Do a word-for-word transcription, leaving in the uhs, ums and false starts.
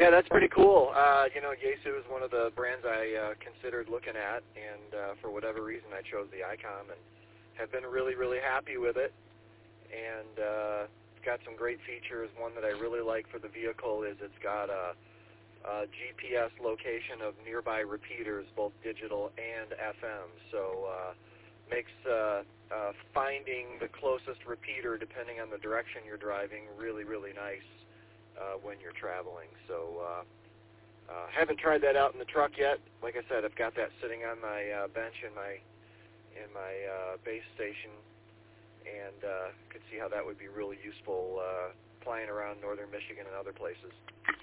Yeah, that's pretty cool. Uh, you know, Yaesu is one of the brands I uh, considered looking at, and uh, for whatever reason I chose the ICOM and have been really, really happy with it. And uh, it's got some great features. One that I really like for the vehicle is it's got a, a G P S location of nearby repeaters, both digital and F M. So uh, makes uh, uh, finding the closest repeater, depending on the direction you're driving, really, really nice uh, when you're traveling. So uh, uh, haven't tried that out in the truck yet. Like I said, I've got that sitting on my uh, bench in my in my uh, base station, and uh, could see how that would be really useful uh, flying around northern Michigan and other places.